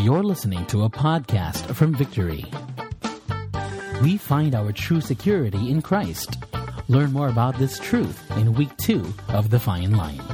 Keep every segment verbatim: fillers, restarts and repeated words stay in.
You're listening to a podcast from Victory. We find our true security in Christ. Learn more about this truth in week two of The Fine Line.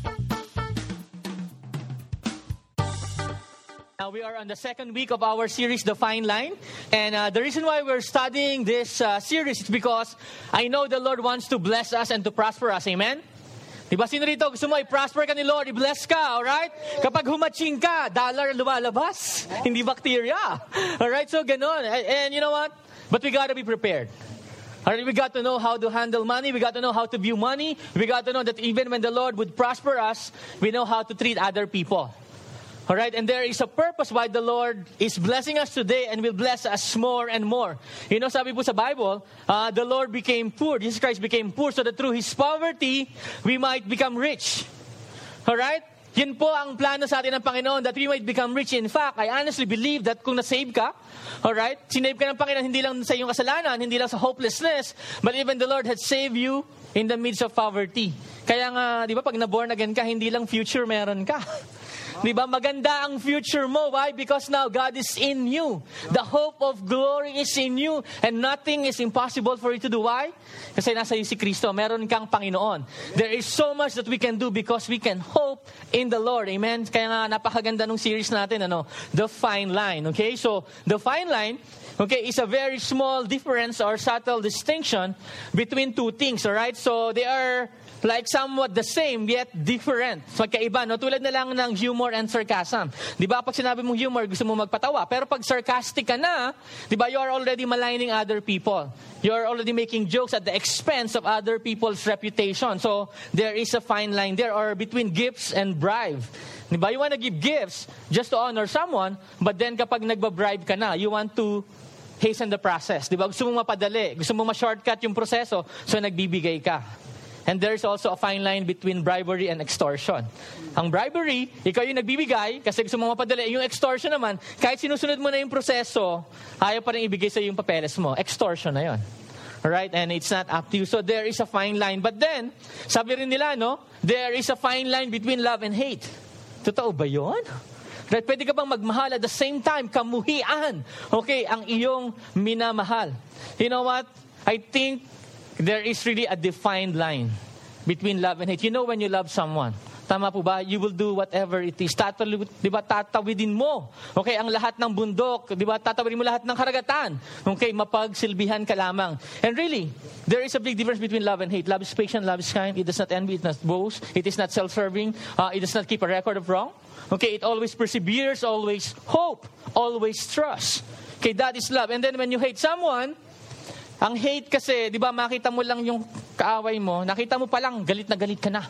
Now we are on the second week of our series, The Fine Line. And uh, the reason why we're studying this uh, series is because I know the Lord wants to bless us and to prosper us. Amen? Diba, sino rito gusto mo i-prosper ka ni Lord, i-bless ka, alright? Kapag humaching ka, dollar lumalabas, hindi bacteria. Alright, so ganon. And, and you know what? But we gotta be prepared. Alright, we got to know how to handle money. We got to know how to view money. We got to know that even when the Lord would prosper us, we know how to treat other people. Alright, and there is a purpose why the Lord is blessing us today and will bless us more and more. You know, sabi po sa Bible, uh, the Lord became poor. Jesus Christ became poor so that through His poverty, we might become rich. Alright? Yun po ang plano sa atin ng Panginoon, that we might become rich. In fact, I honestly believe that kung nasave ka, alright, sinave ka ng Panginoon hindi lang sa iyong kasalanan, hindi lang sa hopelessness, but even the Lord had saved you in the midst of poverty. Kaya nga, di ba, pag na-born again ka, hindi lang future meron ka. Di ba? Maganda ang future mo. Why? Because now God is in you. The hope of glory is in you. And nothing is impossible for you to do. Why? Kasi nasa iyo si Kristo. Meron kang Panginoon. There is so much that we can do because we can hope in the Lord. Amen? Kaya nga napakaganda nung series natin, ano? The Fine Line. Okay? So, the Fine Line, okay, is a very small difference or subtle distinction between two things. Alright? So, they are like somewhat the same yet different. So, magkaiba, no? Tulad na lang ng humor and sarcasm. Di ba, pag sinabi mong humor, gusto mo magpatawa. Pero pag sarcastic ka na, di ba, you are already maligning other people. You are already making jokes at the expense of other people's reputation. So, there is a fine line there, or between gifts and bribe. Di ba, you want to give gifts just to honor someone, but then kapag nagbabribe ka na, you want to hasten the process. Di ba, gusto mong mapadali, gusto mong ma-shortcut yung proseso, so nagbibigay ka. And there's also a fine line between bribery and extortion. Ang bribery, ikaw yung nagbibigay kasi gusto mo mapadali. Yung extortion naman, kahit sinusunod mo na yung proseso, ayaw pa rin ibigay sa yung papeles mo. Extortion na yun. Alright? And it's not up to you. So there is a fine line. But then, sabi rin nila, no? There is a fine line between love and hate. Totoo ba yun? Right? Pwede ka bang magmahal at the same time, kamuhian? Okay, ang iyong minamahal. You know what? I think there is really a defined line between love and hate. You know when you love someone, tama po ba? You will do whatever it is. Tatawid, di ba, tatawidin mo. Okay, ang lahat ng bundok, di ba, tatawidin mo lahat ng karagatan. Okay, mapagsilbihan ka lamang. And really, there is a big difference between love and hate. Love is patient, love is kind. It does not envy, it does not boast. It is not self-serving. Uh, it does not keep a record of wrong. Okay, it always perseveres, always hope, always trust. Okay, that is love. And then when you hate someone, ang hate kasi, di ba, makita mo lang yung kaaway mo, nakita mo pa lang, galit na galit ka na.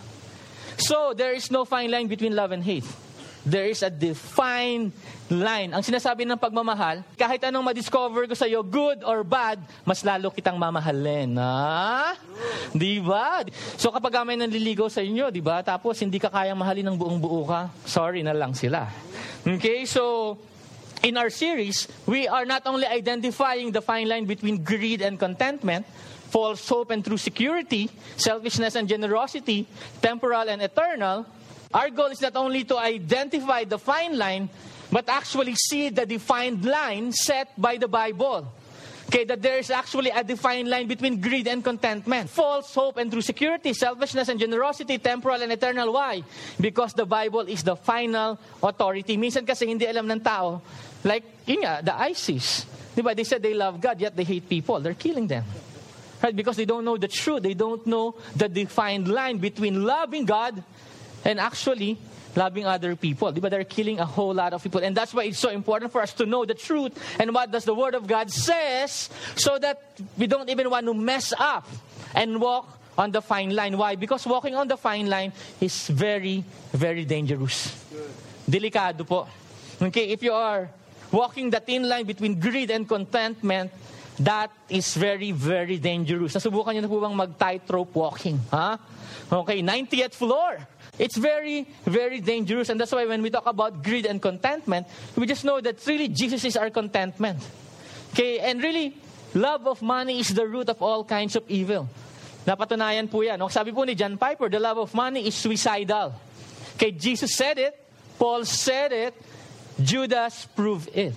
So, there is no fine line between love and hate. There is a defined line. Ang sinasabi ng pagmamahal, kahit anong ma-discover ko sa'yo, good or bad, mas lalo kitang mamahalin. Ha? Di ba? So, kapag may nanliligaw sa inyo, di ba, tapos hindi ka kayang mahalin ng buong buo ka, sorry na lang sila. Okay, so in our series, we are not only identifying the fine line between greed and contentment, false hope and true security, selfishness and generosity, temporal and eternal. Our goal is not only to identify the fine line, but actually see the defined line set by the Bible. Okay, that there is actually a defined line between greed and contentment. False hope and true security, selfishness and generosity, temporal and eternal. Why? Because the Bible is the final authority. Minsan kasi hindi alam ng tao, like, yun nga, the ISIS. Diba? They said they love God, yet they hate people. They're killing them. Right? Because they don't know the truth. They don't know the defined line between loving God and actually loving other people. Diba? They're killing a whole lot of people. And that's why it's so important for us to know the truth and what does the Word of God says, so that we don't even want to mess up and walk on the fine line. Why? Because walking on the fine line is very, very dangerous. Delikado po. Okay, if you are walking the thin line between greed and contentment, that is very, very dangerous. Nasubukan niyo na po bang mag-tightrope walking? Ha? Okay, ninetieth floor. It's very, very dangerous. And that's why when we talk about greed and contentment, we just know that really Jesus is our contentment. Okay, and really, love of money is the root of all kinds of evil. Napatunayan po yan. Sabi po ni John Piper, the love of money is suicidal. Okay, Jesus said it, Paul said it, Judas proved it.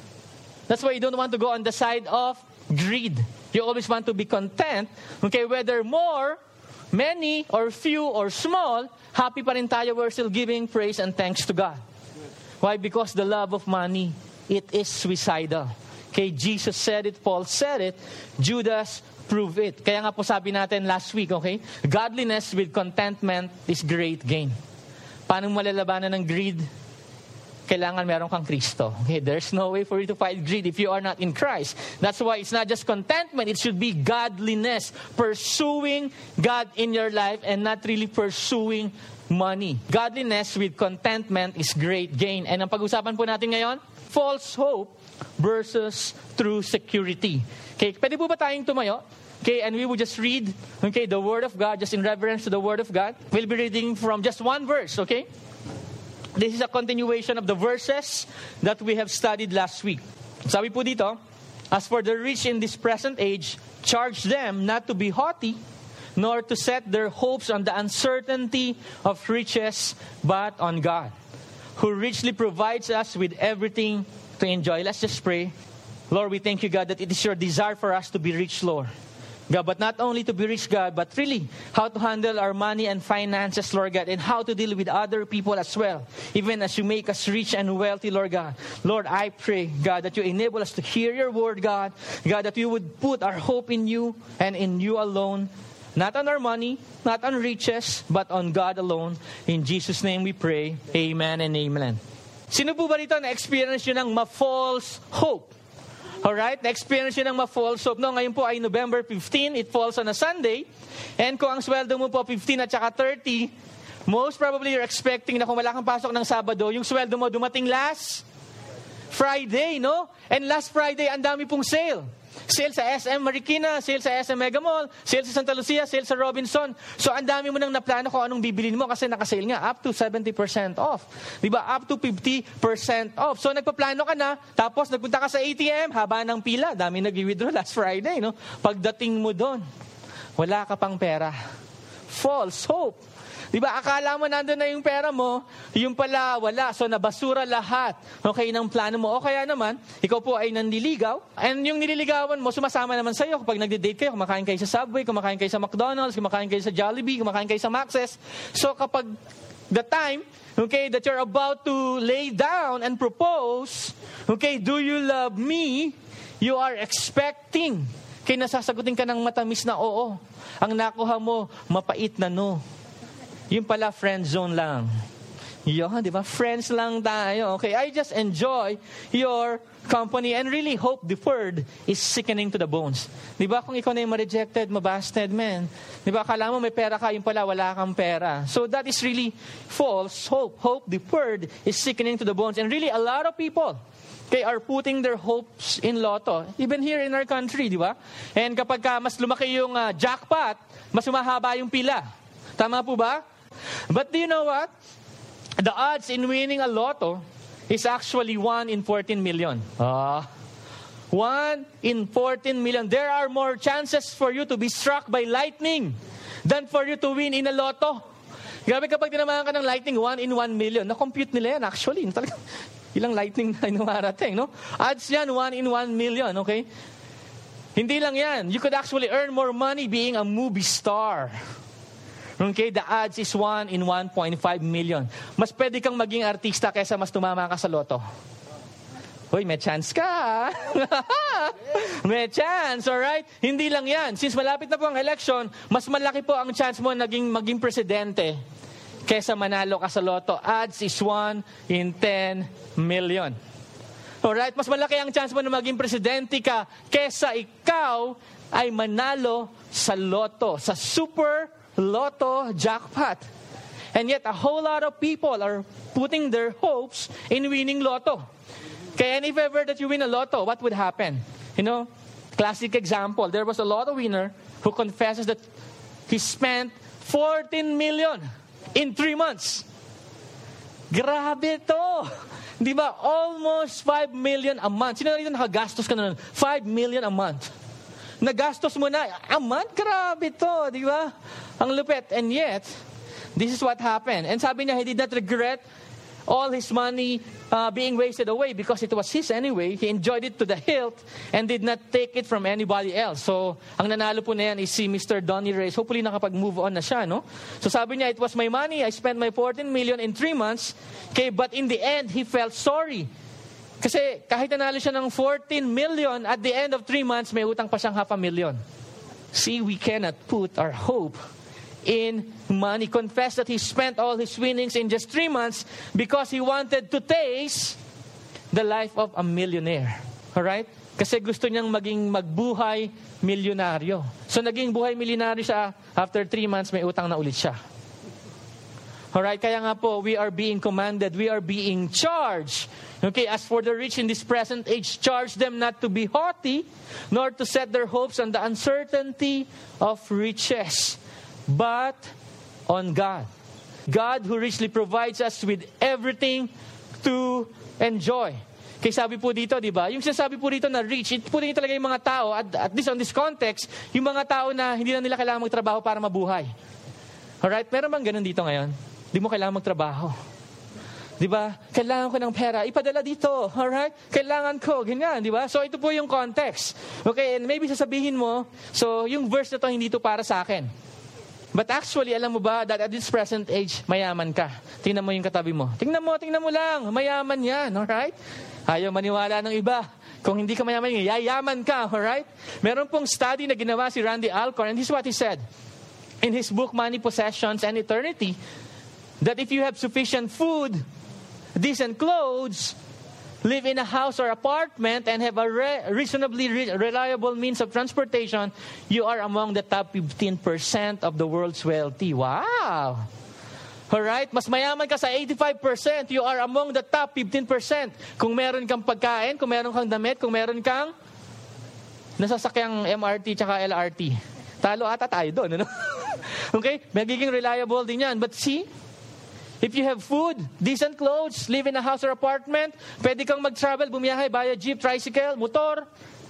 That's why you don't want to go on the side of greed. You always want to be content. Okay, whether more, many, or few, or small, happy pa rin tayo. We're still giving praise and thanks to God. Why? Because the love of money, it is suicidal. Okay, Jesus said it, Paul said it, Judas proved it. Kaya nga po sabi natin last week, okay, godliness with contentment is great gain. Paano malalabanan ng greed? Kailangan meron kang Kristo. Okay, there's no way for you to fight greed if you are not in Christ. That's why it's not just contentment, it should be godliness. Pursuing God in your life and not really pursuing money. Godliness with contentment is great gain. And ang pag-usapan po natin ngayon, false hope versus true security. Okay, pwede po ba tayong tumayo? Okay, and we will just read, okay, the Word of God, just in reverence to the Word of God. We'll be reading from just one verse, okay? This is a continuation of the verses that we have studied last week. Sabi po dito, as for the rich in this present age, charge them not to be haughty, nor to set their hopes on the uncertainty of riches, but on God, who richly provides us with everything to enjoy. Let's just pray. Lord, we thank you, God, that it is your desire for us to be rich, Lord. God, but not only to be rich, God, but really how to handle our money and finances, Lord God, and how to deal with other people as well, even as you make us rich and wealthy, Lord God. Lord, I pray, God, that you enable us to hear your word, God. God, that you would put our hope in you and in you alone, not on our money, not on riches, but on God alone. In Jesus' name we pray. Amen and amen. Sino po ba rito na-experience yun ng ma-false hope? Alright, na-experience yun ng ma-false hope. No, ngayon po ay November fifteenth, it falls on a Sunday. And kung ang sweldo mo po fifteen at saka thirty, most probably you're expecting na kung wala kang pasok ng Sabado, yung sweldo mo dumating last Friday, no? And last Friday, ang dami pong sale. Sale sa S M Marikina, sale sa S M Mega Mall, sale sa Santa Lucia, sale sa Robinson. So, ang dami mo nang naplano kung anong bibilin mo kasi nakasale nga, up to seventy percent off. Diba? Up to fifty percent off. So, nagpaplano ka na, tapos nagpunta ka sa A T M, haba ng pila, dami nag-withdraw last Friday, no? Pagdating mo doon, wala ka pang pera. False hope. Diba, akala mo nandun na yung pera mo, yung pala wala. So, nabasura lahat, okay, ng plano mo. O kaya naman, ikaw po ay nanliligaw. And yung nililigawan mo, sumasama naman sa'yo. Kapag nagde-date kayo, kumakain kayo sa Subway, kumakain kayo sa McDonald's, kumakain kayo sa Jollibee, kumakain kayo sa Max's. So, kapag the time, okay, that you're about to lay down and propose, okay, do you love me? You are expecting. Okay, nasasagutin ka ng matamis na oo. Ang nakuha mo, mapait na no. Yung pala, friend zone lang. Yun, di ba? Friends lang tayo. Okay, I just enjoy your company and really hope deferred is sickening to the bones. Di ba? Kung ikaw na yung ma-rejected, mabasted, man. Di ba? Akala mo may pera ka, yung pala wala kang pera. So that is really false hope. Hope deferred is sickening to the bones. And really, a lot of people, they are putting their hopes in lotto. Even here in our country, di ba? And kapag ka mas lumaki yung uh, jackpot, mas umahaba yung pila. Tama po ba? But do you know what? The odds in winning a lotto is actually one in fourteen million. Ah, uh, one in fourteen million. There are more chances for you to be struck by lightning than for you to win in a lotto. Grabe kapag tinamaan ka ng lightning, one in one million. Na-compute nila yan actually. Talaga, ilang lightning na inumarating, no? Odds yan, one in one million, okay? Hindi lang yan. You could actually earn more money being a movie star. Okay, the odds is one in one point five million. Mas pwede kang maging artista kaysa mas tumama ka sa loto. Hoy, may chance ka. May chance, alright? Hindi lang yan. Since malapit na po ang election, mas malaki po ang chance mo naging maging presidente kaysa manalo ka sa loto. Odds is one in ten million. Alright, mas malaki ang chance mo na maging presidente ka kaysa ikaw ay manalo sa loto, sa super lotto jackpot. And yet, a whole lot of people are putting their hopes in winning lotto. Okay, and if ever that you win a lotto, what would happen? You know, classic example, there was a lotto winner who confesses that he spent fourteen million in three months. Grabe to! Di ba? Almost five million a month. Sino na rito nakagastos ka na nun? five million a month. Nagastos mo na, a month? Grabe to, di ba? Ang lupit. And yet, this is what happened. And sabi niya, he did not regret all his money uh, being wasted away because it was his anyway. He enjoyed it to the hilt and did not take it from anybody else. So, ang nanalo po na yan is si Mister Donnie Reyes. Hopefully, nakapag-move on na siya, no? So, sabi niya, it was my money. I spent my fourteen million in three months. Okay, but in the end, he felt sorry. Kasi kahit nanalo siya ng fourteen million, at the end of three months, may utang pa siyang half a million. See, we cannot put our hope in money. Confess that he spent all his winnings in just three months because he wanted to taste the life of a millionaire. Alright? Kasi gusto niyang maging magbuhay milyonaryo. So naging buhay milyonaryo siya, after three months may utang na ulit siya. Alright? Kaya nga po, we are being commanded, we are being charged. Okay, as for the rich in this present age, charge them not to be haughty, nor to set their hopes on the uncertainty of riches, but on God. God who richly provides us with everything to enjoy. Kaya sabi po dito, di ba? Yung sinasabi po dito na rich, ito po din talaga yung mga tao, at, at least on this context, yung mga tao na hindi na nila kailangan magtrabaho para mabuhay. Alright? Meron bang ganun dito ngayon? Di mo kailangan magtrabaho. Di ba? Kailangan ko ng pera. Ipadala dito. Alright? Kailangan ko. Ganyan. Di ba? So, ito po yung context. Okay? And maybe sasabihin mo, so, yung verse na to, hindi to para sa akin. But actually, alam mo ba that at this present age, mayaman ka. Tingnan mo yung katabi mo. Tingnan mo, tingnan mo lang. Mayaman yan. Alright? Ayaw maniwala ng iba. Kung hindi ka mayaman, yayaman ka. Alright? Meron pong study na ginawa si Randy Alcorn, and this is what he said. In his book, Money, Possessions, and Eternity, that if you have sufficient food, decent clothes, live in a house or apartment, and have a re- reasonably re- reliable means of transportation, you are among the top fifteen percent of the world's wealthy. Wow! Alright? Mas mayaman ka sa eighty-five percent. You are among the top fifteen percent. Kung meron kang pagkain, kung meron kang damit, kung meron kang nasasakyang M R T tsaka L R T. Talo ata tayo doon, ano? Okay? Magiging reliable din yan. But see, if you have food, decent clothes, live in a house or apartment, pwede kang mag-travel, bumiyahe, via jeep, tricycle, motor,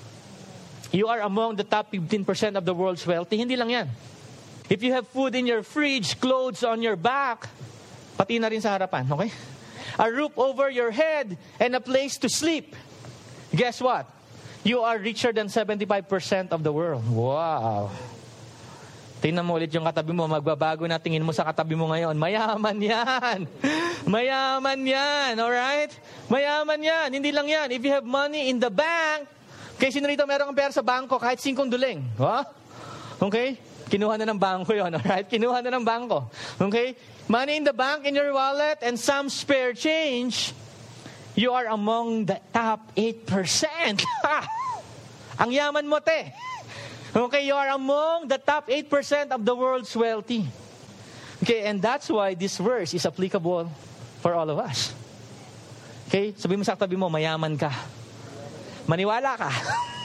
you are among the top fifteen percent of the world's wealthy. Hindi lang yan. If you have food in your fridge, clothes on your back, pati na rin sa harapan, okay? A roof over your head, and a place to sleep. Guess what? You are richer than seventy-five percent of the world. Wow! Tingnan mo ulit yung katabi mo, magbabago na tingin mo sa katabi mo ngayon. Mayaman yan. Mayaman yan. Alright? Mayaman yan. Hindi lang yan. If you have money in the bank, okay, sino rito meron kang pera sa bangko, kahit singkong duling. Huh? Okay? Kinuha na ng bangko yun. Alright? Kinuha na ng bangko. Okay? Money in the bank, in your wallet, and some spare change, you are among the top eight percent. Ang yaman mo, te. Okay, you are among the top eight percent of the world's wealthy. Okay, and that's why this verse is applicable for all of us. Okay, sabi mo sa katabi mo, mayaman ka. Maniwala ka.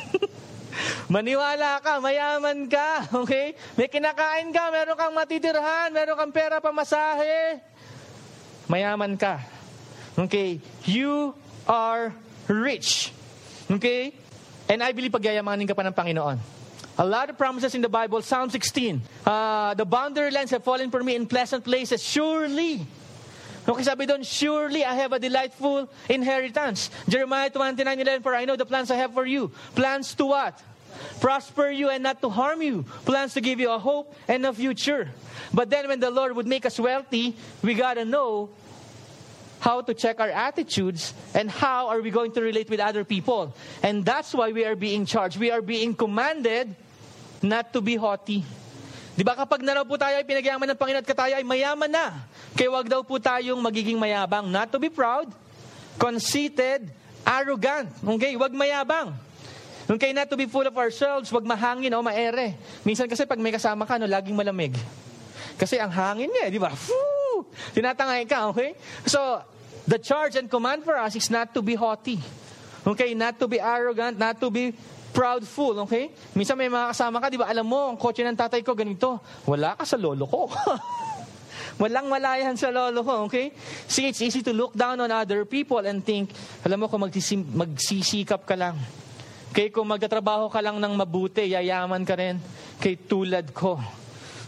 Maniwala ka, mayaman ka. Okay, may kinakain ka, meron kang matitirhan, meron kang pera pamasahe. Mayaman ka. Okay, you are rich. Okay, and I believe pagyayamanin ka pa ng Panginoon. A lot of promises in the Bible. Psalm sixteen. Uh, the boundary lines have fallen for me in pleasant places. Surely. Okay, sabi doon, surely I have a delightful inheritance. Jeremiah twenty-nine eleven, for I know the plans I have for you. Plans to what? Prosper you and not to harm you. Plans to give you a hope and a future. But then when the Lord would make us wealthy, we gotta know how to check our attitudes and how are we going to relate with other people. And that's why we are being charged. We are being commanded not to be haughty. Di ba kapag naraw po tayo ay pinagyaman ng Panginoon at tayo ay mayaman na, kaya wag daw po tayong magiging mayabang. Not to be proud, conceited, arrogant. Okay, wag mayabang. Okay, not to be full of ourselves, wag mahangin o maere. Minsan kasi pag may kasama ka, no, laging malamig. Kasi ang hangin niya, di ba? Woo! Tinatangay ka, okay? So, the charge and command for us is not to be haughty. Okay, not to be arrogant, not to be proudful, okay? Minsan may mga kasama ka, di ba? Alam mo, ang kotse ng tatay ko ganito. Wala ka sa lolo ko. Walang malayan sa lolo ko, okay? See, it's easy to look down on other people and think, alam mo, kung magsisim, magsisikap ka lang. Okay, kung magtatrabaho ka lang ng mabuti, yayaman ka rin. Okay, tulad ko.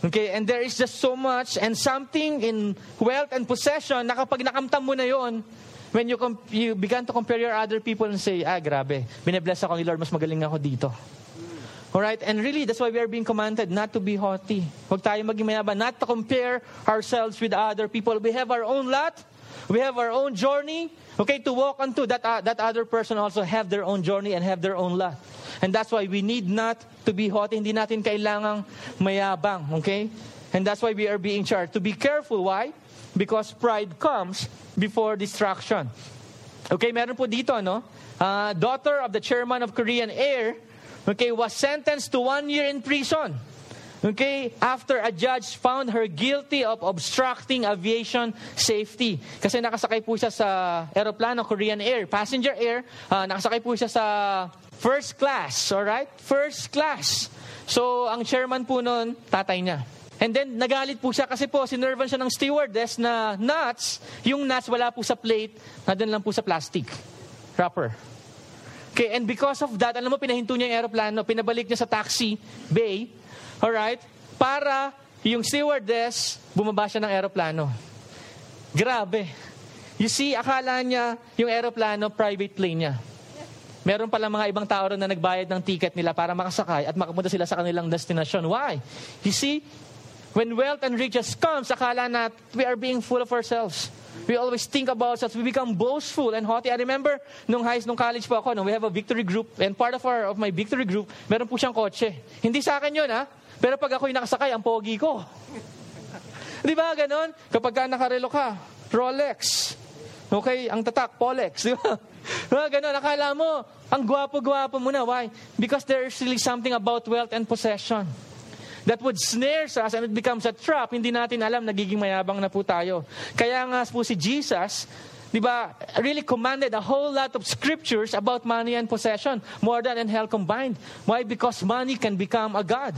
Okay, and there is just so much and something in wealth and possession na kapag nakamtam mo na yon, when you, comp- you began to compare your other people and say, ah, grabe, binabless ako ni Lord, mas magaling ako dito. Alright, and really, that's why we are being commanded not to be haughty. Huwag tayo maging mayabang, not to compare ourselves with other people. We have our own lot. We have our own journey. Okay, to walk onto that, uh, that other person also have their own journey and have their own lot. And that's why we need not to be haughty. Hindi natin kailangang mayabang. Okay? And that's why we are being charged to be careful. Why? Because pride comes before destruction. Okay, meron po dito, no? Uh, daughter of the chairman of Korean Air, okay, was sentenced to one year in prison. Okay, after a judge found her guilty of obstructing aviation safety. Kasi nakasakay po siya sa aeroplano, Korean Air, passenger air, uh, nakasakay po siya sa first class, alright? First class. So, ang chairman po nun, tatay niya. And then, nagalit po siya kasi po, sinervan siya ng stewardess na nuts, yung nuts wala po sa plate, nandun lang po sa plastic wrapper. Okay, and because of that, alam mo, pinahinto niya yung aeroplano, pinabalik niya sa taxi bay, alright, para yung stewardess, bumaba siya ng aeroplano. Grabe. You see, akala niya yung aeroplano, private plane niya. Meron pala mga ibang tao rin na nagbayad ng ticket nila para makasakay at makapunta sila sa kanilang destination. Why? You see, when wealth and riches comes, akala na we are being full of ourselves. We always think about ourselves. We become boastful and haughty. I remember, nung high nung college po ako, nung we have a victory group, and part of our of my victory group, meron po siyang kotse. Hindi sa akin yun, ha? Pero pag ako'y nakasakay, ang pogi ko. Di ba, ganon? Kapag ka nakarelo ka, Rolex. Okay, ang tatak, Polex. Di ba? Diba, ganon, akala mo, ang gwapo-gwapo mo na. Why? Because there is really something about wealth and possession that would snare us and it becomes a trap. Hindi natin alam, nagiging mayabang na po tayo. Kaya nga po si Jesus, di ba, really commanded a whole lot of scriptures about money and possession, more than and hell combined. Why? Because money can become a god.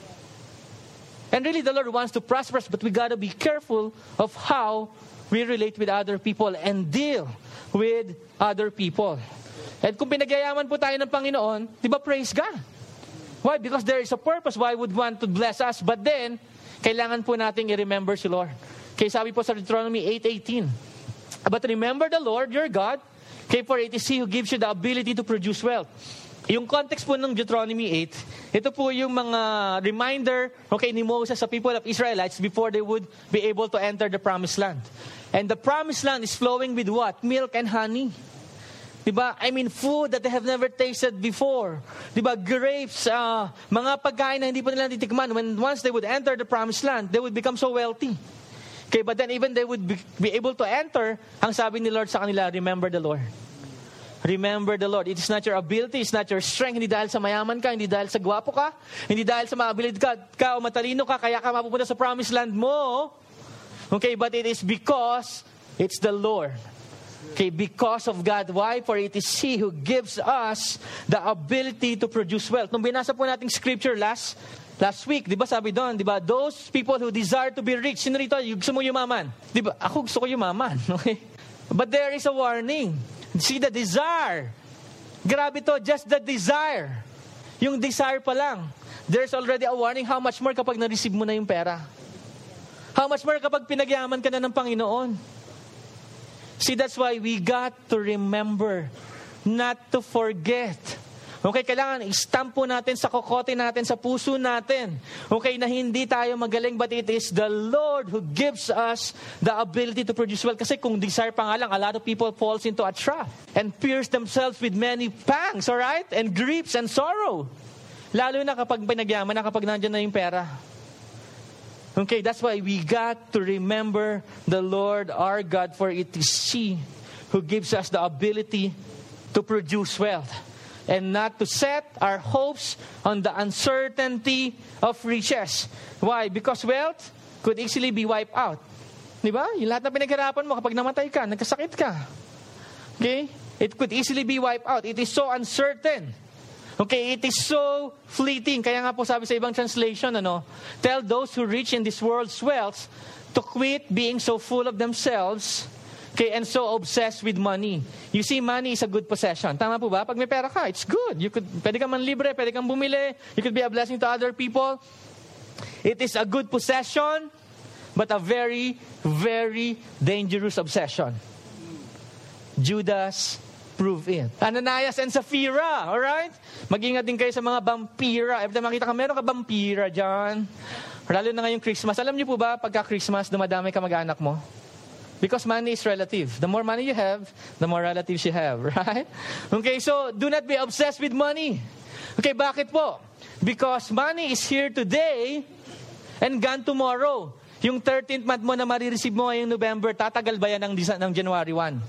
And really, the Lord wants to prosper us, but we gotta be careful of how we relate with other people and deal with other people. And kung pinagyayaman po tayo ng Panginoon, di ba, praise God. Why? Because there is a purpose why He would want to bless us. But then, kailangan po nating i-remember si Lord. Kaya sabi po sa Deuteronomy eight eighteen, but remember the Lord, your God, kaya for it is He who gives you the ability to produce wealth. Yung context po ng Deuteronomy eight, ito po yung mga reminder, okay, ni Moses sa people of Israelites before they would be able to enter the promised land. And the promised land is flowing with what? Milk and honey. Diba? I mean, food that they have never tasted before. Diba? Grapes, uh, mga pagkain na hindi pa nila titikman. When once they would enter the promised land, they would become so wealthy. Okay, but then even they would be, be able to enter, ang sabi ni Lord sa kanila, remember the Lord. Remember the Lord. It is not your ability, it's not your strength. Hindi dahil sa mayaman ka, hindi dahil sa gwapo ka, hindi dahil sa maabilid ka, ka o matalino ka, kaya ka mapupunta sa promised land mo. Okay, but it is because it's the Lord. Okay, because of God. Why? For it is He who gives us the ability to produce wealth. Nung binasa po nating scripture last last week, di ba sabi doon, di ba, those people who desire to be rich, sino rito, gusto mo yumaman? Di ba, ako gusto ko yumaman. Okay? But there is a warning. See the desire. Grabe to, just the desire. Yung desire pa lang. There's already a warning. How much more kapag na-receive mo na yung pera? How much more kapag pinagyaman ka na ng Panginoon? See, that's why we got to remember, not to forget. Okay, kailangan i-stamp po natin sa kokote natin, sa puso natin. Okay, na hindi tayo magaling, but it is the Lord who gives us the ability to produce wealth. Kasi kung desire pa nga lang, a lot of people falls into a trap and pierce themselves with many pangs, alright? And griefs and sorrow. Lalo na kapag pinagyaman na, kapag nandiyan na yung pera. Okay, that's why we got to remember the Lord our God, for it is He who gives us the ability to produce wealth. And not to set our hopes on the uncertainty of riches. Why? Because wealth could easily be wiped out. Di ba? Yung lahat na pinaghirapan mo, kapag namatay ka, nagkasakit ka. Okay? It could easily be wiped out. It is so uncertain. Okay, it is so fleeting. Kaya nga po sabi sa ibang translation, ano, tell those who reach in this world's wealth to quit being so full of themselves, okay, and so obsessed with money. You see, money is a good possession. Tama po ba? Pag may pera ka, it's good. You could, pwede kang manlibre, pwede kang bumili. You could be a blessing to other people. It is a good possession, but a very, very dangerous obsession. Judas proved it. Ananias and Sapphira, alright? Mag-ingat din kayo sa mga vampira. Every time makita ka, meron ka vampira dyan. Lalo na ngayong Christmas. Alam niyo po ba, pagka Christmas, dumadami ka mag-anak mo? Because money is relative. The more money you have, the more relatives you have, right? Okay, so do not be obsessed with money. Okay, bakit po? Because money is here today and gone tomorrow. Yung thirteenth month mo na marireceive mo ngayong November, tatagal ba yan ng, ng January first?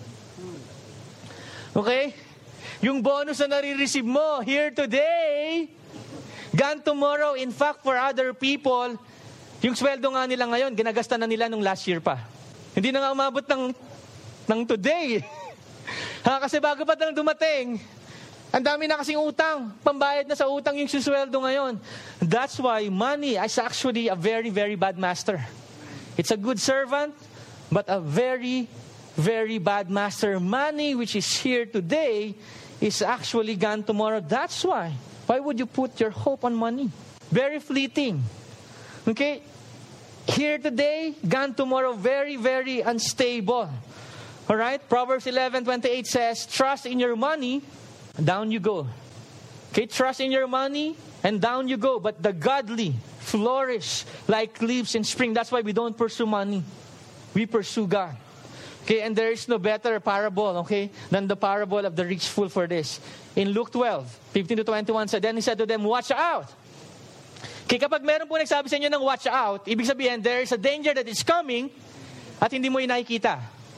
Okay? Yung bonus na nare-receive mo here today, gone tomorrow. In fact, for other people, yung sweldo nga nila ngayon, ginagasta na nila nung last year pa. Hindi na nga umabot ng, ng today. Ha, kasi bago pa lang dumating, ang dami na kasing utang. Pambayad na sa utang yung susweldo ngayon. That's why money is actually a very, very bad master. It's a good servant, but a very, very bad master. Money which is here today is actually gone tomorrow. That's why. Why would you put your hope on money? Very fleeting. Okay? Here today, gone tomorrow. Very, very unstable. Alright? Proverbs eleven twenty-eight says, trust in your money, down you go. Okay? Trust in your money, and down you go. But the godly flourish like leaves in spring. That's why we don't pursue money. We pursue God. Okay, and there is no better parable, okay, than the parable of the rich fool for this. In Luke twelve, fifteen to twenty-one, said, then he said to them, watch out. Okay, kapag meron po nagsabi sa inyo ng watch out, ibig sabihin, there is a danger that is coming at hindi mo yung nakikita.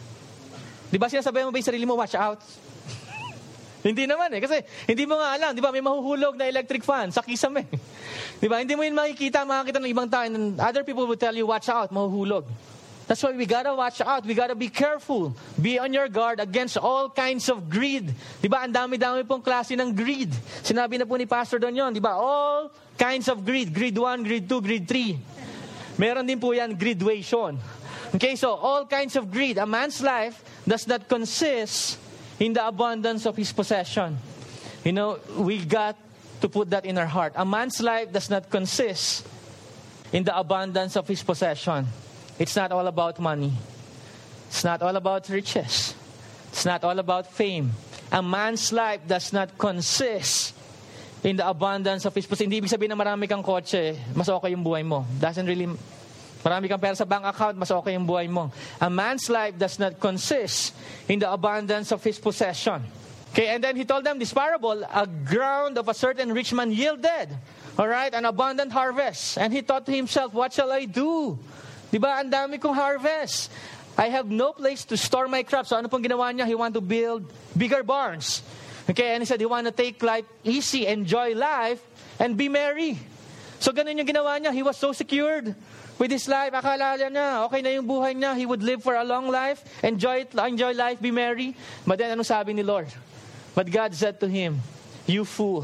Di ba sinasabi mo ba yung sarili mo, watch out? Hindi naman eh, kasi hindi mo nga alam, di ba, may mahuhulog na electric fan sa kisame. Di ba, hindi mo yung makikita, makikita ng ibang tao, and other people will tell you, watch out, mahuhulog. That's why we gotta watch out. We gotta be careful. Be on your guard against all kinds of greed. Di ba? Ang dami-dami pong klase ng greed. Sinabi na po ni Pastor doon yun. Di ba? All kinds of greed. Greed one, greed two, greed three. Meron din po yan, graduation. Okay, so all kinds of greed. A man's life does not consist in the abundance of his possession. You know, we got to put that in our heart. A man's life does not consist in the abundance of his possession. It's not all about money. It's not all about riches. It's not all about fame. A man's life does not consist in the abundance of his possession. Hindi ibig sabihin na marami kang kotse, mas okay yung buhay mo. Doesn't really, marami kang pera sa bank account, mas okay yung buhay mo. A man's life does not consist in the abundance of his possession. Okay, and then he told them this parable, a ground of a certain rich man yielded, all right, an abundant harvest. And he thought to himself, what shall I do? Diba, ang dami kong harvest. I have no place to store my crops. So ano pong ginawa niya? He want to build bigger barns. Okay, and he said he want to take life easy, enjoy life, and be merry. So ganun yung ginawa niya. He was so secured with his life. Akala niya, okay na yung buhay niya. He would live for a long life, enjoy it, enjoy life, be merry. But then ano sabi ni Lord? But God said to him, you fool.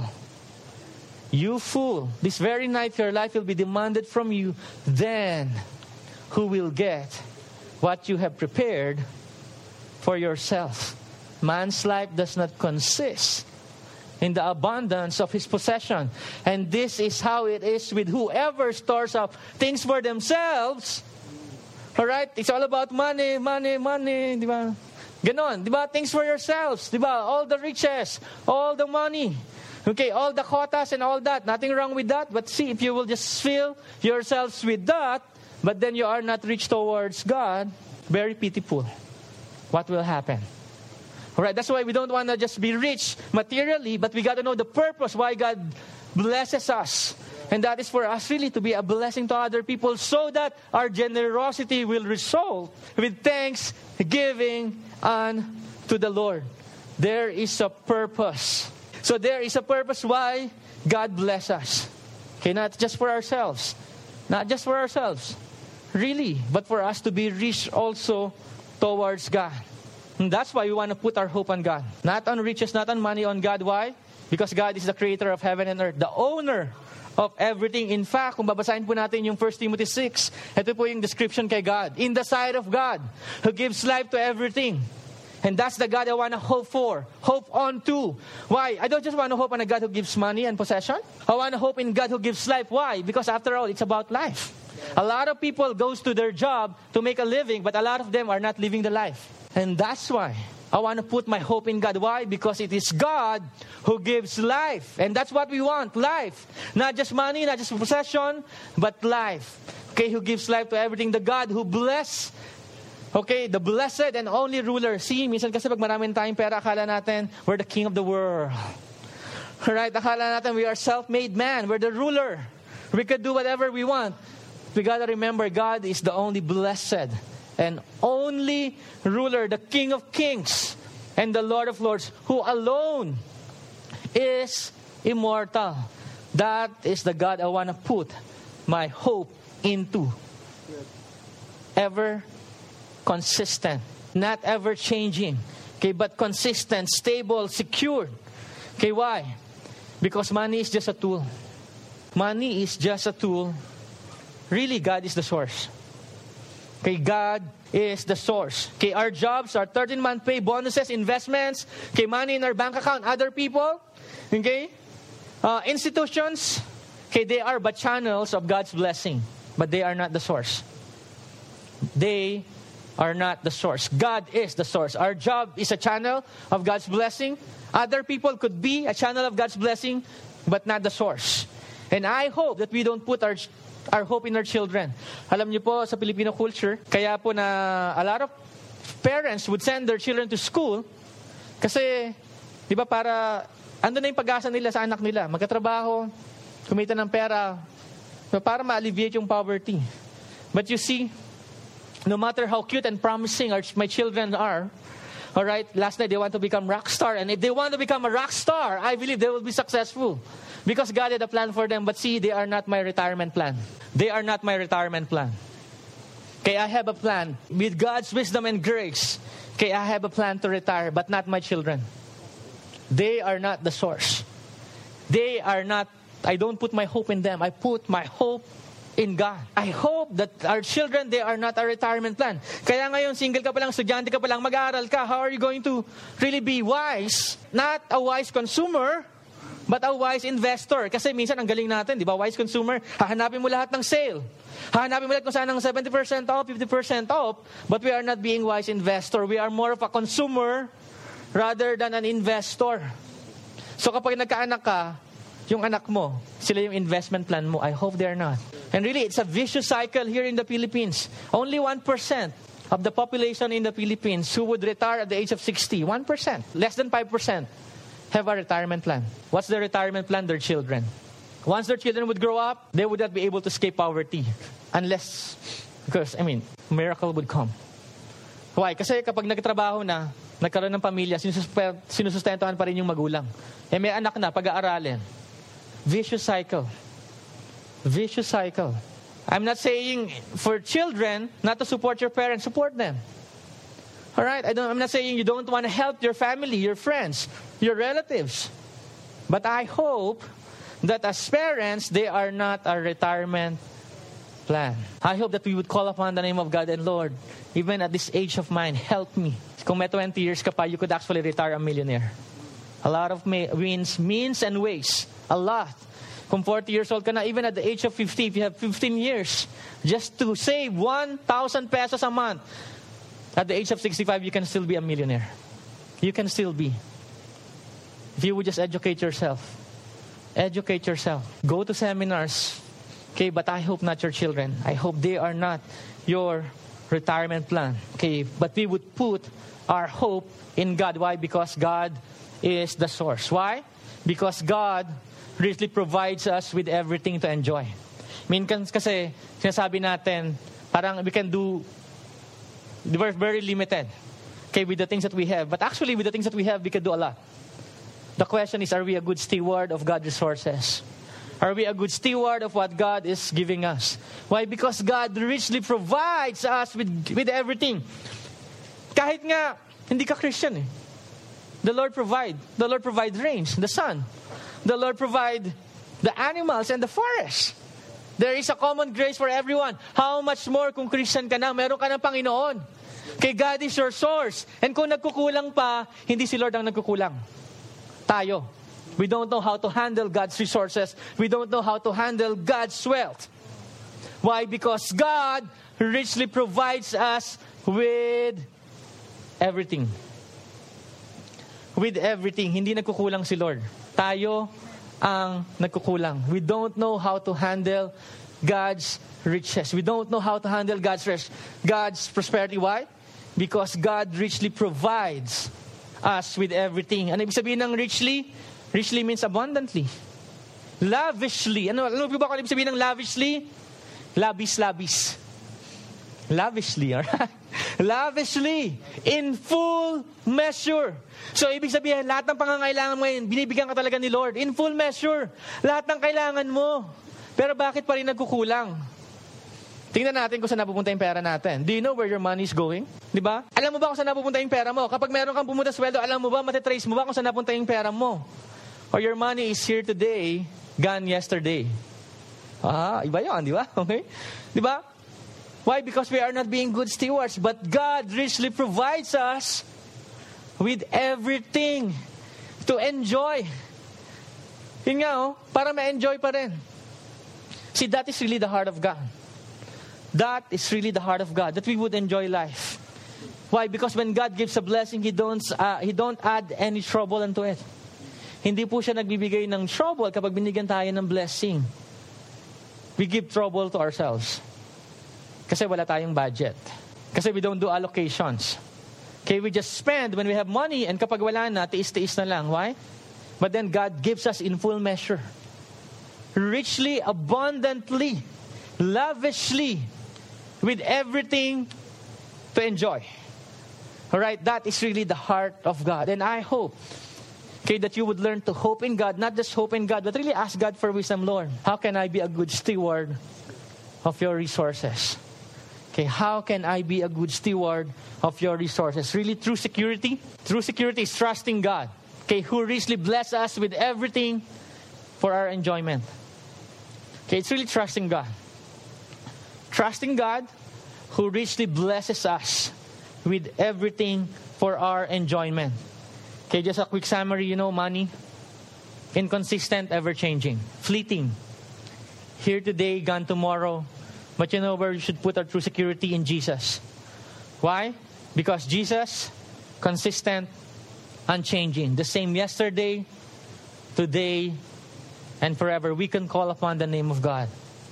You fool. This very night your life will be demanded from you. Then who will get what you have prepared for yourself? Man's life does not consist in the abundance of his possession. And this is how it is with whoever stores up things for themselves. Alright? It's all about money, money, money. Di ba? Ganon. Di ba? Things for yourselves. Di ba? All the riches, all the money. Okay, all the quotas and all that. Nothing wrong with that. But see, if you will just fill yourselves with that, but then you are not rich towards God, very pitiful. What will happen? Alright, that's why we don't want to just be rich materially, but we got to know the purpose why God blesses us. And that is for us really to be a blessing to other people so that our generosity will result with thanksgiving unto the Lord. There is a purpose. So there is a purpose why God bless us. Okay, not just for ourselves. Not just for ourselves. Really, but for us to be rich also towards God. And that's why we want to put our hope on God. Not on riches, not on money, on God. Why? Because God is the creator of heaven and earth. The owner of everything. In fact, kung babasahin po natin yung First Timothy six, ito po yung description kay God. In the sight of God, who gives life to everything. And that's the God I want to hope for. Hope on to. Why? I don't just want to hope on a God who gives money and possession. I want to hope in God who gives life. Why? Because after all, it's about life. A lot of people goes to their job to make a living, but a lot of them are not living the life. And that's why I want to put my hope in God. Why? Because it is God who gives life. And that's what we want, life. Not just money, not just possession, but life. Okay, who gives life to everything. The God who bless. Okay, the blessed and only ruler. See, minsan kasi pag maraming tayong pera, akala natin, we're the king of the world. Right? Akala natin, we are self-made man. We're the ruler. We could do whatever we want. We gotta remember, God is the only blessed and only ruler, the King of Kings and the Lord of Lords, who alone is immortal. That is the God I want to put my hope into. Ever consistent, not ever changing. Okay, but consistent, stable, secured. Okay, why? Because money is just a tool. Money is just a tool. Really, God is the source. Okay, God is the source. Okay, our jobs, our thirteen-month pay, bonuses, investments, okay, money in our bank account, other people, okay, uh, institutions, okay, they are but channels of God's blessing, but they are not the source. They are not the source. God is the source. Our job is a channel of God's blessing. Other people could be a channel of God's blessing, but not the source. And I hope that we don't put our our hope in our children. Alam niyo po, sa Filipino culture, kaya po na a lot of parents would send their children to school kasi, di ba, para, ando na yung pag-asa nila sa anak nila. Magkatrabaho, kumita ng pera, para ma-alleviate yung poverty. But you see, no matter how cute and promising our, my children are, alright, last night they want to become rock star. And if they want to become a rock star, I believe they will be successful. Because God had a plan for them. But see, they are not my retirement plan. They are not my retirement plan. Okay, I have a plan. With God's wisdom and grace, okay, I have a plan to retire, but not my children. They are not the source. They are not, I don't put my hope in them. I put my hope in God. I hope that our children, they are not a retirement plan. Kaya ngayon, single ka pa lang, estudyante ka pa lang, mag-aaral ka, how are you going to really be wise? Not a wise consumer, but a wise investor. Kasi minsan, ang galing natin, di ba? Wise consumer, hahanapin mo lahat ng sale. Hahanapin mo lahat kung saan ang seventy percent off, fifty percent off. But we are not being wise investor. We are more of a consumer rather than an investor. So kapag nagkaanak ka, yung anak mo, sila yung investment plan mo. I hope they are not. And really, it's a vicious cycle here in the Philippines. Only one percent of the population in the Philippines who would retire at the age of sixty. one percent. Less than five percent. Have a retirement plan. What's the retirement plan? Their children. Once their children would grow up, they would not be able to escape poverty. Unless, because, I mean, miracle would come. Why? Kasi kapag nagtrabaho na, nagkaroon ng pamilya, sinusustentuhan pa rin yung magulang. Eh may anak na, pag-aaralin. Vicious cycle. Vicious cycle. I'm not saying for children not to support your parents, support them. All right? I don't, I'm not saying you don't want to help your family, your friends, your relatives. But I hope that as parents, they are not a retirement plan. I hope that we would call upon the name of God and Lord, even at this age of mine, help me. Kung may twenty years ka pa, you could actually retire a millionaire. A lot of means, means and ways. A lot. Kung forty years old ka na, even at the age of fifty, if you have fifteen years, just to save one thousand pesos a month, at the age of sixty-five, you can still be a millionaire. You can still be. If you would just educate yourself. Educate yourself. Go to seminars. Okay, but I hope not your children. I hope they are not your retirement plan. Okay, but we would put our hope in God. Why? Because God is the source. Why? Because God really provides us with everything to enjoy. I mean, kasi sinasabi natin, parang we can do, we're very limited, okay, with the things that we have. But actually, with the things that we have, we can do a lot. The question is, are we a good steward of God's resources? Are we a good steward of what God is giving us? Why? Because God richly provides us with, with everything. Kahit nga, hindi ka Christian eh. The Lord provide. The Lord provide rains, the sun. The Lord provide the animals and the forest. There is a common grace for everyone. How much more kung Christian ka na, meron ka ng Panginoon. Kay God is your source. And kung nagkukulang pa, hindi si Lord ang nagkukulang. Tayo. We don't know how to handle God's resources. We don't know how to handle God's wealth. Why? Because God richly provides us with everything. With everything. Hindi nagkukulang si Lord. Tayo ang nagkukulang. We don't know how to handle God's riches. We don't know how to handle God's rich, God's prosperity. Why? Because God richly provides us with everything. Ano ibig sabihin ng richly? Richly means abundantly. Lavishly. Ano, ano ba kung ibig sabihin ng lavishly? Labis, labis. Lavishly, alright? Lavishly. In full measure. So, ibig sabihin, lahat ng pangangailangan mo ngayon, binibigyan ka talaga ni Lord. In full measure. Lahat ng kailangan mo. Pero bakit pa rin nagkukulang? Tingnan natin kung saan napupunta yung pera natin. Do you know where your money is going? Di ba? Alam mo ba kung saan napupunta yung pera mo? Kapag meron kang pumunta sweldo, alam mo ba, matitrace mo ba kung saan napunta yung pera mo? Or your money is here today, gone yesterday. Ah, iba yun, di ba? Okay? Di ba? Why? Because we are not being good stewards. But God richly provides us with everything to enjoy. Yun nga, oh, para ma-enjoy pa rin. See, that is really the heart of God. That is really the heart of God, that we would enjoy life. Why? Because when God gives a blessing, He don't, uh, He don't add any trouble into it. Hindi po siya nagbibigay ng trouble kapag binigyan tayo ng blessing. We give trouble to ourselves. Kasi wala tayong budget. Kasi we don't do allocations. Okay, we just spend when we have money, and kapag wala na, tiis-tiis na lang. Why? But then God gives us in full measure. Richly, abundantly, lavishly, with everything to enjoy. Alright, that is really the heart of God. And I hope, okay, that you would learn to hope in God, not just hope in God, but really ask God for wisdom. Lord, how can I be a good steward of your resources? Okay, how can I be a good steward of your resources? Really, true security? True security is trusting God. Okay, who richly bless us with everything for our enjoyment. Okay, it's really trusting God. Trusting God who richly blesses us with everything for our enjoyment. Okay, just a quick summary, you know, money, inconsistent, ever-changing, fleeting. Here today, gone tomorrow. But you know where we should put our true security? In Jesus. Why? Because Jesus, consistent, unchanging. The same yesterday, today, and forever. We can call upon the name of God.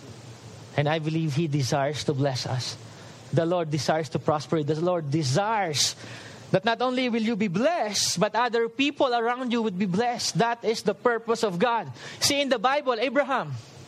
And I believe He desires to bless us. The Lord desires to prosper. The Lord desires that not only will you be blessed, but other people around you would be blessed. That is the purpose of God. See, in the Bible, Abraham,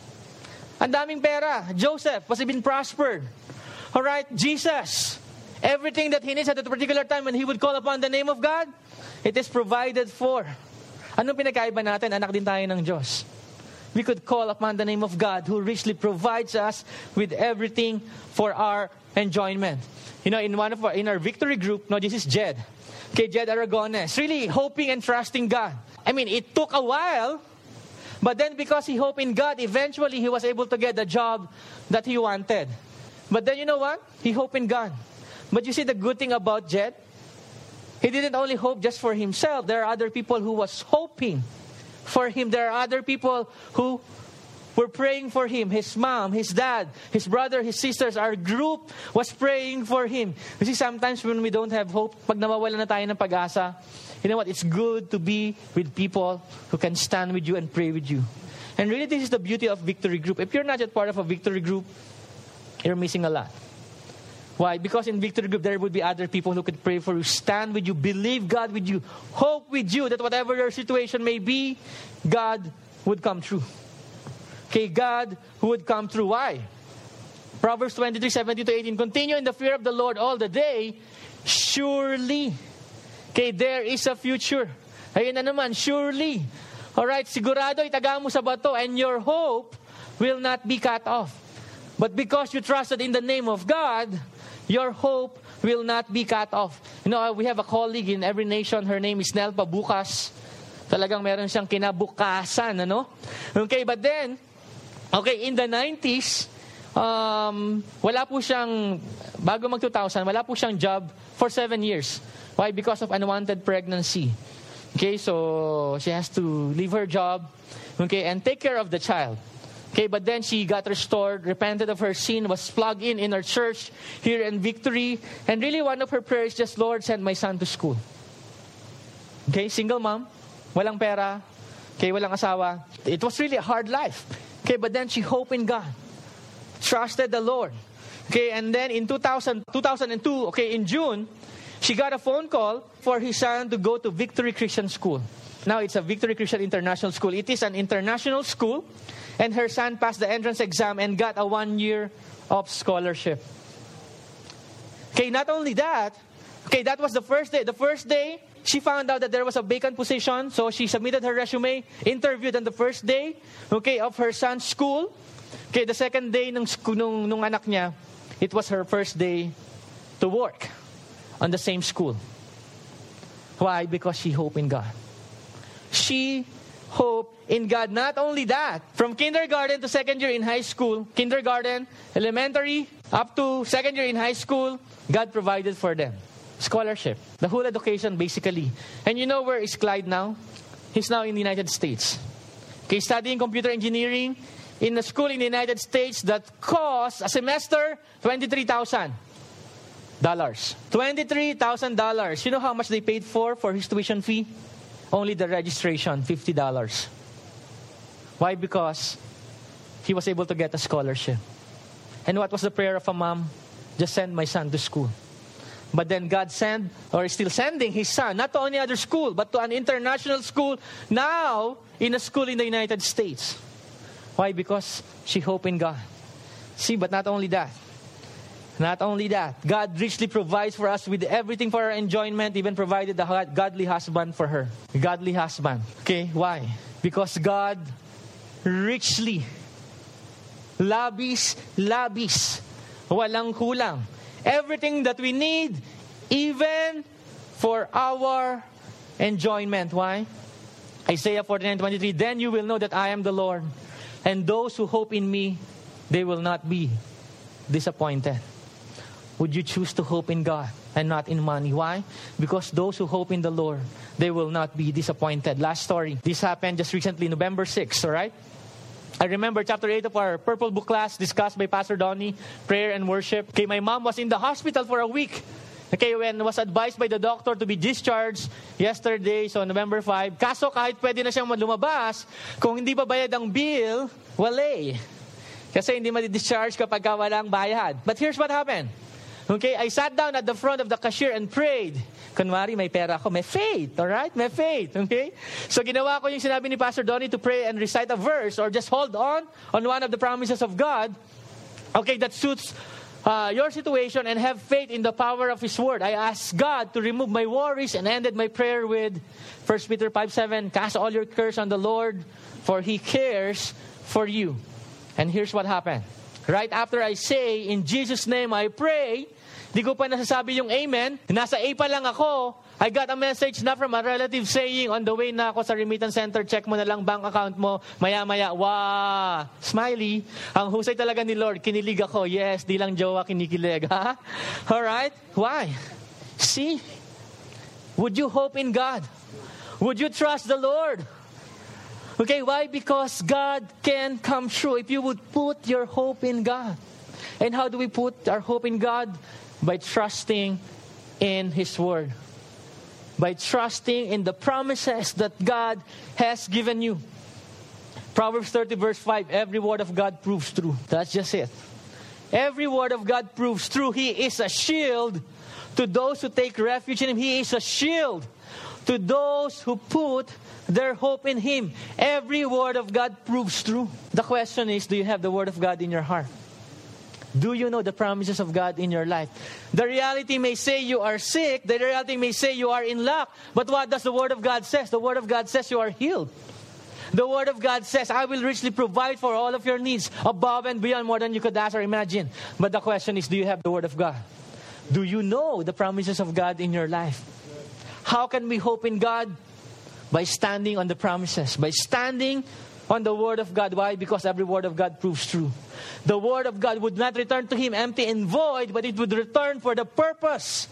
ang daming pera. Joseph was even prospered. Alright, Jesus, everything that he needs at a particular time when he would call upon the name of God, it is provided for. Anong pinagkaiba natin? Anak din tayo ng Diyos. We could call upon the name of God who richly provides us with everything for our enjoyment. You know, in one of our, in our victory group, no, this is Jed. Okay, Jed Aragones, really hoping and trusting God. I mean, it took a while, but then because he hoped in God, eventually he was able to get the job that he wanted. But then you know what? He hoped in God. But you see the good thing about Jed? He didn't only hope just for himself. There are other people who was hoping for him. There are other people who were praying for him. His mom, his dad, his brother, his sisters, our group was praying for him. You see, sometimes when we don't have hope, pag nawawala na tayo ng pag-asa, you know what? It's good to be with people who can stand with you and pray with you. And really, this is the beauty of Victory Group. If you're not yet part of a Victory Group, you're missing a lot. Why? Because in Victory Group, there would be other people who could pray for you, stand with you, believe God with you, hope with you that whatever your situation may be, God would come through. Okay, God who would come through. Why? Proverbs twenty-three, seventeen to eighteen. Continue in the fear of the Lord all the day. Surely. Okay, there is a future. Ayun na naman, surely. Alright, sigurado itaga mo sa bato and your hope will not be cut off. But because you trusted in the name of God, your hope will not be cut off. You know, we have a colleague in every nation. Her name is Nelpa Bukas. Talagang meron siyang kinabukasan, ano? Okay, but then, okay, in the nineties, um, wala po siyang, bago mag two thousand, wala po siyang job for seven years. Why? Because of unwanted pregnancy. Okay, so she has to leave her job, okay, and take care of the child. Okay, but then she got restored, repented of her sin, was plugged in in our church here in Victory. And really one of her prayers is just, Lord, send my son to school. Okay, single mom, walang pera, okay, walang asawa. It was really a hard life. Okay, but then she hoped in God, trusted the Lord. Okay, and then in two thousand, two thousand two, okay, in June, she got a phone call for his son to go to Victory Christian School. Now it's a Victory Christian International School. It is an international school. And her son passed the entrance exam and got a one year of scholarship. Okay, not only that, okay, that was the first day. The first day, she found out that there was a vacant position. So she submitted her resume, interviewed on the first day, okay, of her son's school. Okay, the second day nung, nung, nung anak niya, it was her first day to work on the same school. Why? Because she hoped in God. She hope in God. Not only that, from kindergarten to second year in high school, kindergarten, elementary, up to second year in high school, God provided for them scholarship. The whole education, basically. And you know where is Clyde now? He's now in the United States. Okay, studying computer engineering in a school in the United States that costs a semester twenty-three thousand dollars. twenty-three thousand dollars. You know how much they paid for for his tuition fee? Only the registration, fifty dollars. Why? Because he was able to get a scholarship. And what was the prayer of a mom? Just send my son to school. But then God sent, or is still sending his son, not to any other school, but to an international school, now in a school in the United States. Why? Because she hoped in God. See, but not only that. Not only that, God richly provides for us with everything for our enjoyment, even provided a godly husband for her. A godly husband. Okay, why? Because God richly, labis, labis, walang kulang. Everything that we need, even for our enjoyment. Why? Isaiah forty-nine twenty-three, then you will know that I am the Lord, and those who hope in me, they will not be disappointed. Would you choose to hope in God and not in money? Why? Because those who hope in the Lord, they will not be disappointed. Last story. This happened just recently, November sixth, all right? I remember chapter eight of our Purple Book class discussed by Pastor Donnie, prayer and worship. Okay, my mom was in the hospital for a week. Okay, when was advised by the doctor to be discharged yesterday, so November fifth. Kaso kahit pwede na siyang lumabas, kung hindi pa bayad ang bill, wala. Kasi hindi madi-discharge kapag walang bayad. But here's what happened. Okay, I sat down at the front of the cashier and prayed. Kunwari, may pera ako. May faith, alright? May faith, okay? So ginawa ko yung sinabi ni Pastor Donnie to pray and recite a verse or just hold on on one of the promises of God, okay, that suits uh, your situation and have faith in the power of His Word. I asked God to remove my worries and ended my prayer with First Peter five seven, cast all your cares on the Lord, for He cares for you. And here's what happened. Right after I say, in Jesus' name I pray, di ko pa nasasabi yung amen. Nasa A pa lang ako. I got a message na from a relative saying, on the way na ako sa remittance center, check mo na lang bank account mo. Maya-maya, wow, smiley. Ang husay talaga ni Lord, kinilig ako. Yes, di lang jowa, kinikilig. Ha? Alright? Why? See? Would you hope in God? Would you trust the Lord? Okay, why? Because God can come true if you would put your hope in God. And how do we put our hope in God? By trusting in His Word. By trusting in the promises that God has given you. Proverbs thirty verse five, every word of God proves true. That's just it. Every word of God proves true. He is a shield to those who take refuge in Him. He is a shield to those who put their hope in Him. Every word of God proves true. The question is, do you have the Word of God in your heart? Do you know the promises of God in your life? The reality may say you are sick. The reality may say you are in lack. But what does the Word of God say? The Word of God says you are healed. The Word of God says, I will richly provide for all of your needs, above and beyond more than you could ask or imagine. But the question is, do you have the Word of God? Do you know the promises of God in your life? How can we hope in God? By standing on the promises. By standing on the Word of God. Why? Because every Word of God proves true. The Word of God would not return to Him empty and void, but it would return for the purpose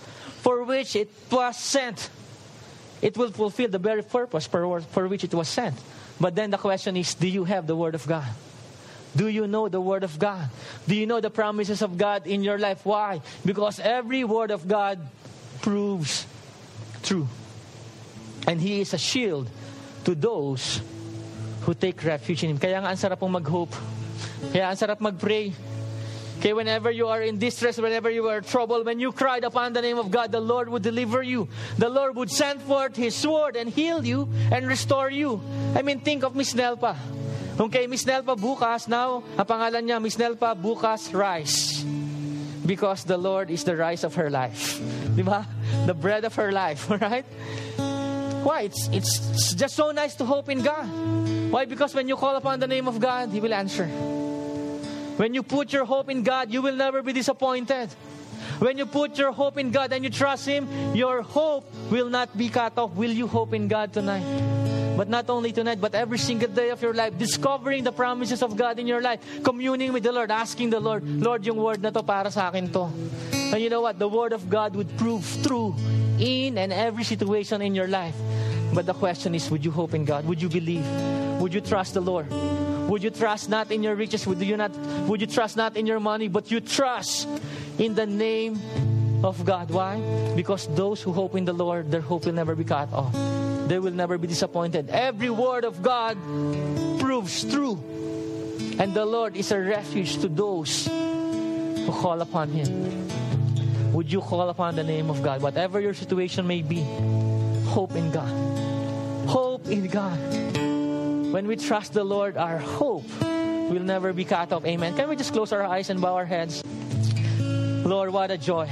for which it was sent. It will fulfill the very purpose for, for which it was sent. But then the question is, do you have the Word of God? Do you know the Word of God? Do you know the promises of God in your life? Why? Because every Word of God proves true. And He is a shield to those who take refuge in Him. Kaya nga ang sarap pong mag-hope. Kaya ang sarap mag-pray. Okay, whenever you are in distress, whenever you are in trouble, when you cried upon the name of God, the Lord would deliver you. The Lord would send forth His sword and heal you and restore you. I mean, think of Miss Nelpa. Okay, Miss Nelpa bukas, now, ang pangalan niya, Miss Nelpa bukas Rice. Because the Lord is the rice of her life. Diba? The bread of her life, right? Why? It's, it's just so nice to hope in God. Why? Because when you call upon the name of God, He will answer. When you put your hope in God, you will never be disappointed. When you put your hope in God and you trust Him, your hope will not be cut off. Will you hope in God tonight? But not only tonight, but every single day of your life, discovering the promises of God in your life, communing with the Lord, asking the Lord, Lord, yung word na to para sa akin to. And you know what? The Word of God would prove true in and every situation in your life. But the question is, would you hope in God? Would you believe? Would you trust the Lord? Would you trust not in your riches? Would you not? Would you trust not in your money? But you trust in the name of God. Why? Because those who hope in the Lord, their hope will never be cut off. They will never be disappointed. Every word of God proves true. And the Lord is a refuge to those who call upon Him. Would you call upon the name of God? Whatever your situation may be, hope in God. Hope in God. When we trust the Lord, our hope will never be cut off. Amen. Can we just close our eyes and bow our heads? Lord, what a joy.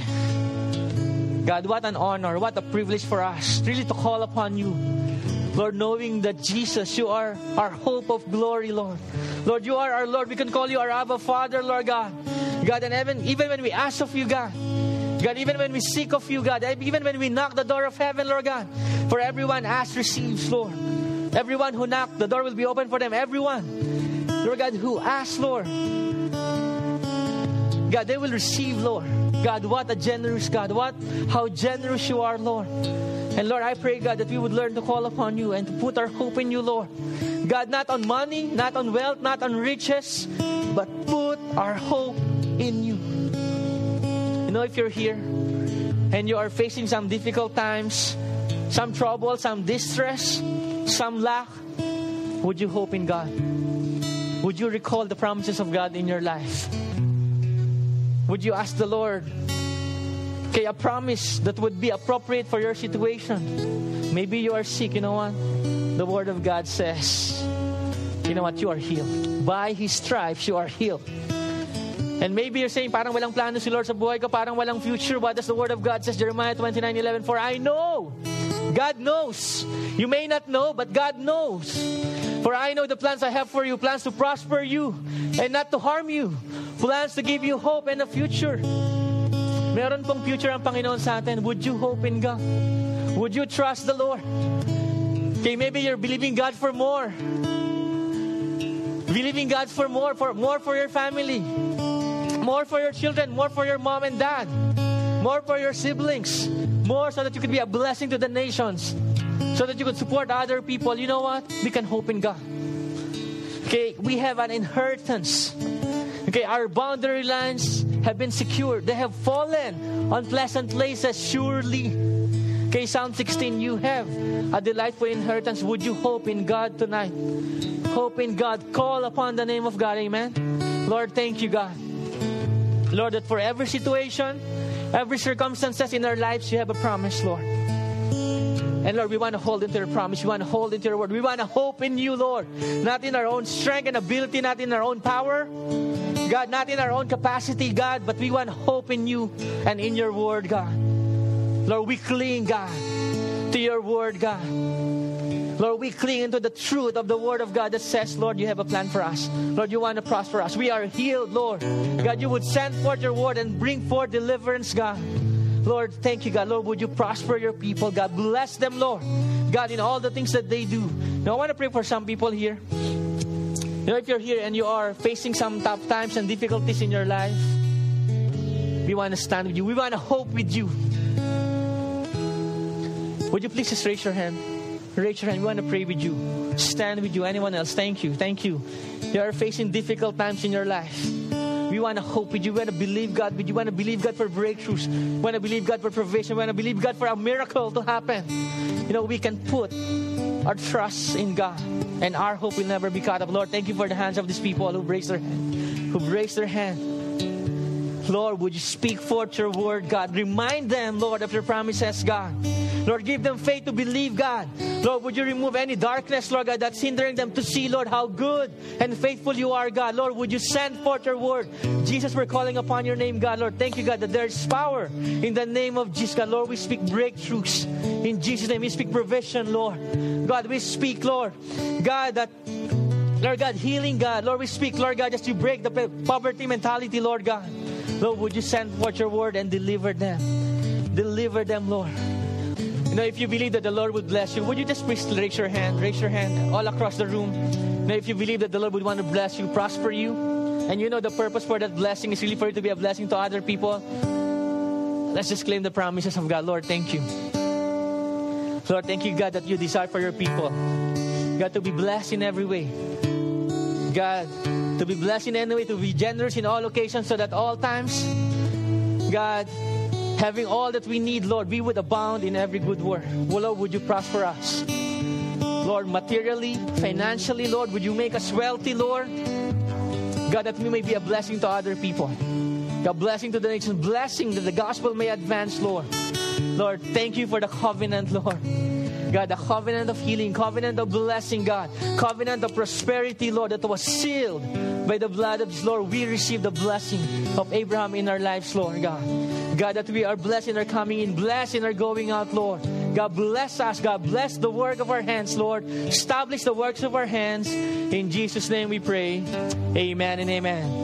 God, what an honor, what a privilege for us really to call upon You. Lord, knowing that Jesus, You are our hope of glory, Lord. Lord, You are our Lord. We can call You our Abba Father, Lord God. God, and even, even when we ask of You, God, God, even when we seek of You, God, even when we knock the door of heaven, Lord God, for everyone asks, receives, Lord. Everyone who knocks, the door will be open for them. Everyone, Lord God, who asks, Lord, God, they will receive, Lord. God, what a generous God. What, how generous You are, Lord. And Lord, I pray, God, that we would learn to call upon You and to put our hope in You, Lord. God, not on money, not on wealth, not on riches, but put our hope in You. You know, if you're here and you are facing some difficult times, some trouble, some distress, some lack, would you hope in God? Would you recall the promises of God in your life? Would you ask the Lord, okay, a promise that would be appropriate for your situation? Maybe you are sick, you know what? The Word of God says, you know what? You are healed. By His stripes, you are healed. And maybe you're saying, parang walang plano si Lord sa buhay ko, parang walang future. What does the Word of God says? Jeremiah twenty-nine eleven, for I know, God knows. You may not know, but God knows. For I know the plans I have for you, plans to prosper you and not to harm you. Plans to give you hope and a future. Meron pong future ang Panginoon sa atin. Would you hope in God? Would you trust the Lord? Okay, maybe you're believing God for more. Believing God for more, for more for your family. More for your children, more for your mom and dad. More for your siblings. More so that you could be a blessing to the nations. So that you could support other people. You know what? We can hope in God. Okay, we have an inheritance. Okay, our boundary lines have been secured. They have fallen on pleasant places surely. Okay, Psalm sixteen, you have a delightful inheritance. Would you hope in God tonight? Hope in God. Call upon the name of God. Amen. Lord, thank You, God. Lord, that for every situation, every circumstances in our lives, You have a promise, Lord. And Lord, we want to hold into Your promise. We want to hold into Your word. We want to hope in You, Lord. Not in our own strength and ability, not in our own power. God, not in our own capacity, God, but we want to hope in You and in Your word, God. Lord, we cling, God, to Your word, God. Lord, we cling into the truth of the word of God that says, Lord, You have a plan for us. Lord, You want to prosper us. We are healed, Lord. God, You would send forth Your word and bring forth deliverance, God. Lord, thank You, God. Lord, would You prosper Your people, God. Bless them, Lord. God, in all the things that they do. Now, I want to pray for some people here. You know, if you're here and you are facing some tough times and difficulties in your life, we want to stand with you. We want to hope with you. Would you please just raise your hand? Raise your hand. We want to pray with you. Stand with you. Anyone else? Thank you. Thank you. You are facing difficult times in your life. We want to hope with you. We want to believe God with you. We want to believe God for breakthroughs. We want to believe God for provision. We want to believe God for a miracle to happen. You know, we can put our trust in God, and our hope will never be cut off. Lord, thank you for the hands of these people who raised their hand. Who raised their hand. Lord, would you speak forth your word, God? Remind them, Lord, of your promises, God. Lord, give them faith to believe, God. Lord, would you remove any darkness, Lord God, that's hindering them to see, Lord, how good and faithful you are, God. Lord, would you send forth your word? Jesus, we're calling upon your name, God. Lord, thank you, God, that there's power in the name of Jesus, God. Lord, we speak breakthroughs. In Jesus' name, we speak provision, Lord. God, we speak, Lord, God, that, Lord God, healing, God. Lord, we speak, Lord God, just to break the poverty mentality, Lord God. Lord, would you send forth your word and deliver them? Deliver them, Lord. You know, if you believe that the Lord would bless you, would you just please raise your hand? Raise your hand all across the room. You know, if you believe that the Lord would want to bless you, prosper you, and you know the purpose for that blessing is really for you to be a blessing to other people, let's just claim the promises of God. Lord, thank you. Lord, thank you, God, that you desire for your people, God, to be blessed in every way. God, to be blessed in any way, to be generous in all occasions, so that all times, God, having all that we need, Lord, we would abound in every good work. Well, Lord, would you prosper us? Lord, materially, financially, Lord, would you make us wealthy, Lord? God, that we may be a blessing to other people. A blessing to the nation, blessing that the gospel may advance, Lord. Lord, thank you for the covenant, Lord. God, the covenant of healing, covenant of blessing, God, covenant of prosperity, Lord, that was sealed by the blood of Jesus, Lord. We receive the blessing of Abraham in our lives, Lord, God. God, that we are blessed in our coming in, blessed in our going out, Lord. God, bless us. God, bless the work of our hands, Lord. Establish the works of our hands. In Jesus' name we pray. Amen and amen.